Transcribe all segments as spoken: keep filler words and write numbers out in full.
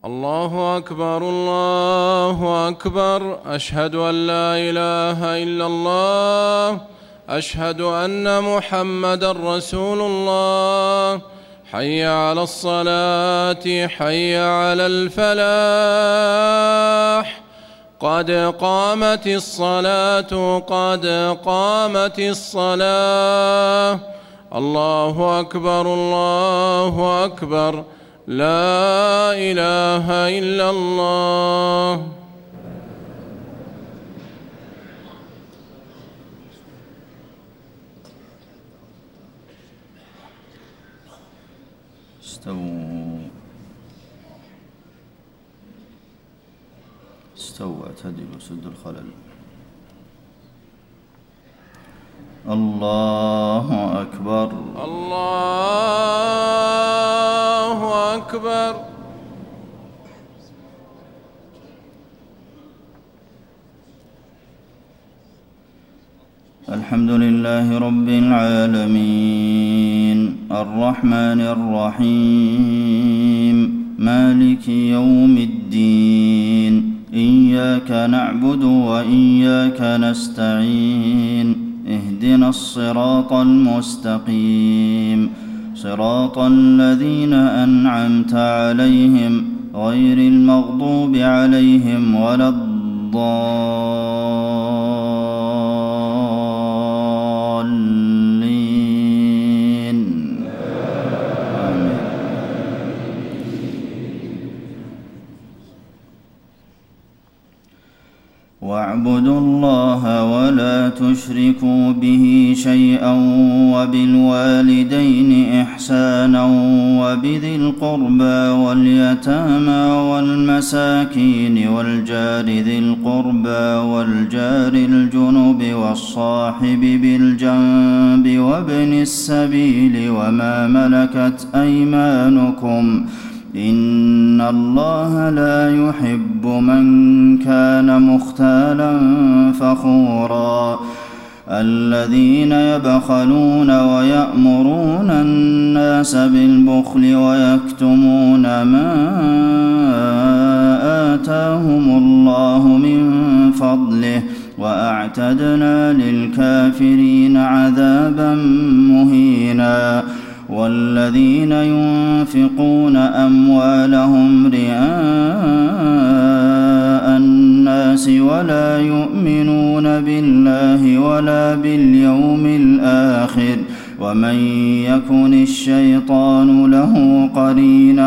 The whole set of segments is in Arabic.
الله أكبر الله أكبر. أشهد أن لا إله إلا الله. أشهد أن محمدا رسول الله. حي على الصلاة حي على الفلاح. قد قامت الصلاة قد قامت الصلاة. الله أكبر الله أكبر. لا إله إلا الله. استووا استووا اعتدلوا سدوا الخلل. الله أكبر الله أكبر. الحمد لله رب العالمين الرحمن الرحيم مالك يوم الدين. إياك نعبد وإياك نستعين. اهدنا الصراط المستقيم صراط الذين أنعمت عليهم غير المغضوب عليهم ولا الضالين. آمين. واعبدوا الله ولا تشركوا به شيئا وبالوالدين إحسانا وبذي القربى واليتامى والمساكين والجار ذي القربى والجار الجنب والصاحب بالجنب وابن السبيل وما ملكت أيمانكم إن الله لا يحب من كان مختالا فخورا. الذين يبخلون ويأمرون الناس بالبخل ويكتمون ما آتاهم الله من فضله وأعتدنا للكافرين عذابا مهينا. والذين ينفقون أموالهم رئاء الناس ولا يؤمنون بالله ولا باليوم الآخر ومن يكن الشيطان له قرينا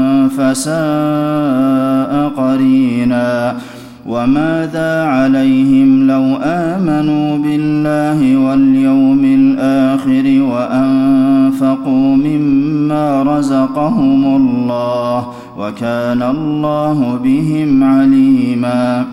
فساء قرينا. وماذا عليهم لو آمنوا بالله واليوم الآخر وأنفقوا مما رزقهم الله وكان الله بهم عليما.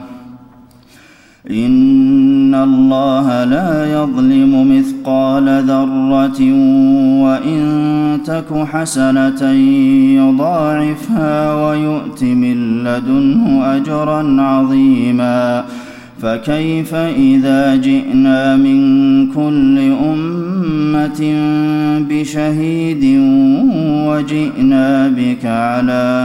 إن الله لا يظلم مثقال ذرة وإن تك حسنة يضاعفها ويؤت من لدنه أجرا عظيما. فكيف إذا جئنا من كل أمة بشهيد وجئنا بك على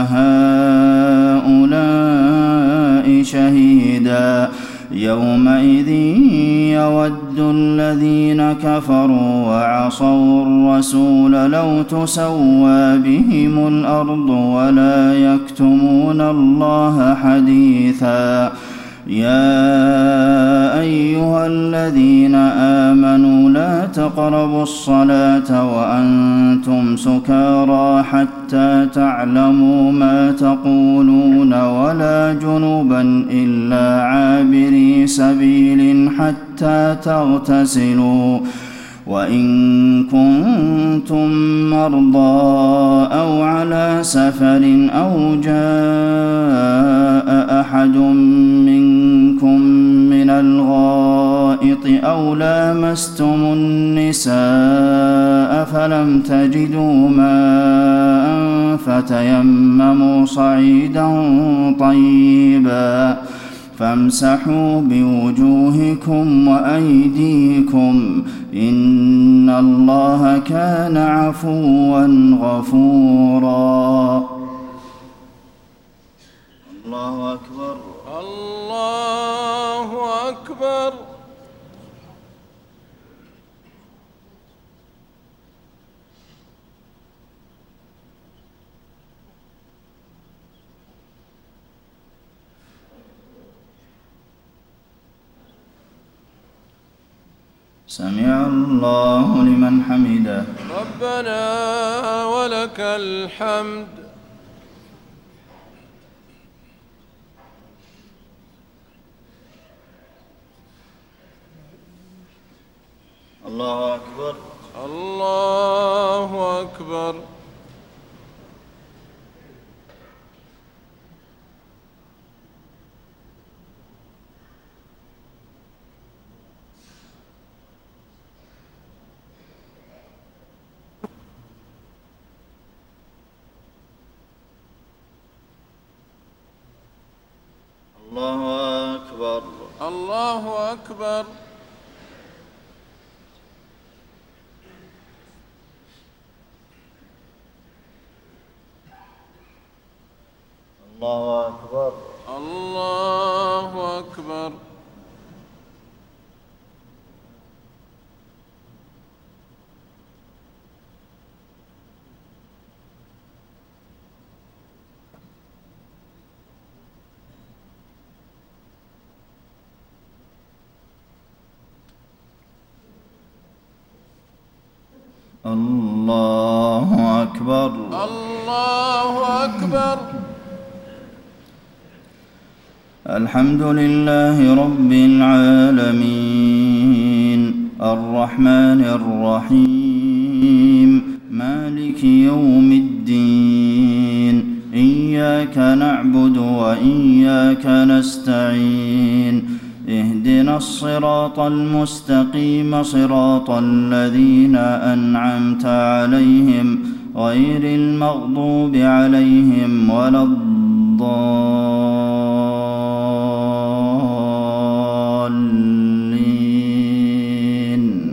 هؤلاء شهيدا. يومئذ يود الذين كفروا وعصوا الرسول لو تسوى بهم الأرض ولا يكتمون الله حديثا. يا أيها الذين آمنوا لا تقربوا الصلاة وأنتم سكارى حتى تعلموا ما تقولون ولا جنبا إلا عابري سبيل حتى تغتسلوا. وإن كنتم مرضى أو على سفر أو جاء أحد منكم من الغائط أو لامستم النساء فلم تجدوا ماء فتيمموا صعيدا طيبا فامسحوا بوجوهكم وأيديكم إن الله كان عفوا غفورا. الله أكبر. الله أكبر. سمع الله لمن حمده. ربنا ولك الحمد. الله أكبر. الله أكبر. الله أكبر. الله أكبر. الله أكبر. الله أكبر. الله أكبر. الله أكبر. الحمد لله رب العالمين الرحمن الرحيم مالك يوم الدين إياك نعبد وإياك نستعين اهدنا الصراط المستقيم صراط الذين أنعمت عليهم غير المغضوب عليهم ولا الضالين.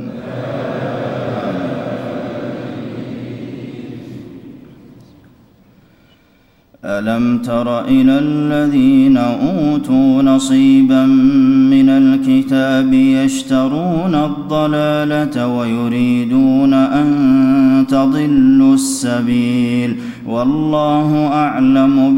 ألم تر إلى الذين أوتوا نصيبا من الكتاب يشترون الضلالة ويريدون أن تضلوا السبيل والله أعلم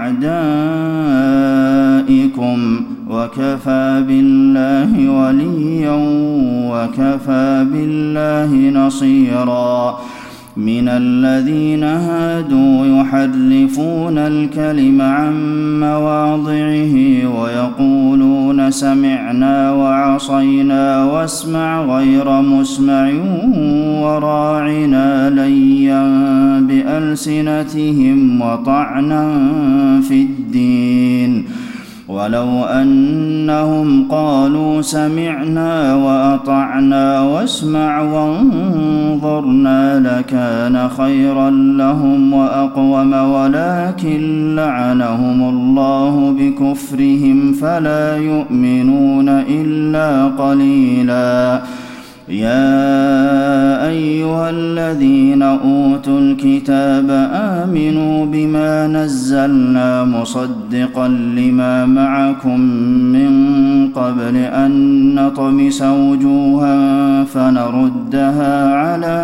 بأعدائكم وكفى بالله وليا وكفى بالله نصيرا. من الذين هادوا يحرفون الكلم عن مواضعه ويقولون سمعنا وعصينا واسمع غير مسمع وراعنا ليا بألسنتهم وطعنا في الدين ولو أنهم قالوا سمعنا وأطعنا واسمع وانظرنا لكان خيرا لهم وأقوم ولكن لعنهم الله بكفرهم فلا يؤمنون إلا قليلا. يا أيها الذين أوتوا الكتاب آمنوا بما نزلنا مصدقا لما معكم من قبل أن نطمس وجوها فنردها على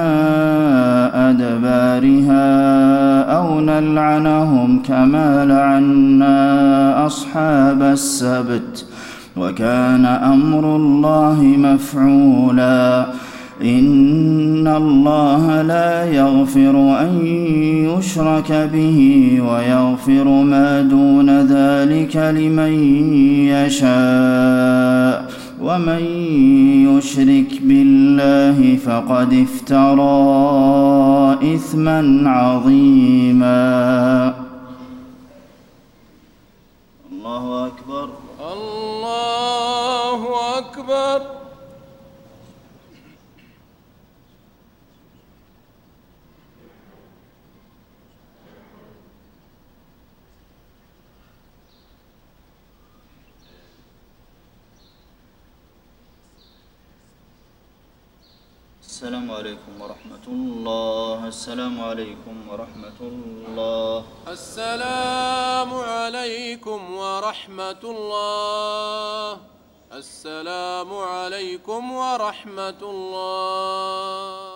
أدبارها أو نلعنهم كما لعنا أصحاب السبت وكان أمر الله مفعولا. إن الله لا يغفر أن يشرك به ويغفر ما دون ذلك لمن يشاء ومن يشرك بالله فقد افترى إثما عظيما. الله أكبر. الله أكبر. السلام عليكم ورحمة الله. السلام عليكم ورحمة الله. السلام عليكم ورحمة الله. السلام عليكم ورحمة الله.